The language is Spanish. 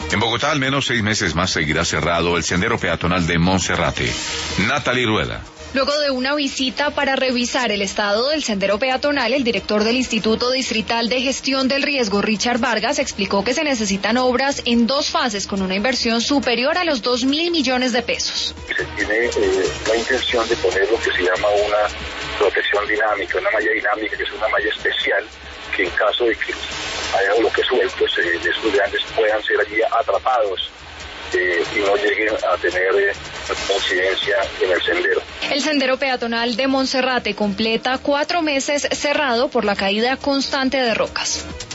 En Bogotá, al menos 6 meses más seguirá cerrado el sendero peatonal de Monserrate. Natalie Rueda. Luego de una visita para revisar el estado del sendero peatonal, el director del Instituto Distrital de Gestión del Riesgo, Richard Vargas, explicó que se necesitan obras en 2 fases con una inversión superior a los 2.000 millones de pesos. Se tiene la intención de poner lo que se llama una protección dinámica, una malla dinámica, que es una malla especial que en caso de que haya bloques sueltos, de estudiantes puedan ser allí atrapados y no lleguen a tener incidencia en el sendero. El sendero peatonal de Monserrate completa 4 meses cerrado por la caída constante de rocas.